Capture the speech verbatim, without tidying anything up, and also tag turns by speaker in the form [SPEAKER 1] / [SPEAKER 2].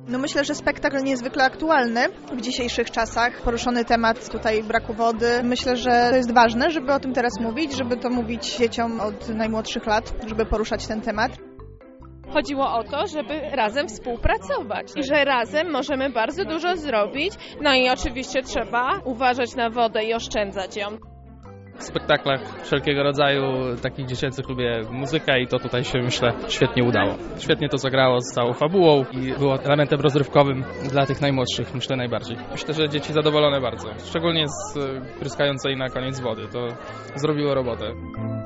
[SPEAKER 1] No myślę, że spektakl niezwykle aktualny w dzisiejszych czasach. Poruszony temat tutaj braku wody. Myślę, że to jest ważne, żeby o tym teraz mówić, żeby to mówić dzieciom od najmłodszych lat, żeby poruszać ten temat.
[SPEAKER 2] Chodziło o to, żeby razem współpracować i że razem możemy bardzo dużo zrobić. No i oczywiście trzeba uważać na wodę i oszczędzać ją.
[SPEAKER 3] W spektaklach wszelkiego rodzaju takich dziecięcych lubię muzykę i to tutaj się, myślę, świetnie udało. Świetnie to zagrało z całą fabułą i było elementem rozrywkowym dla tych najmłodszych, myślę, najbardziej. Myślę, że dzieci zadowolone bardzo, szczególnie z pryskającej na koniec wody. To zrobiło robotę.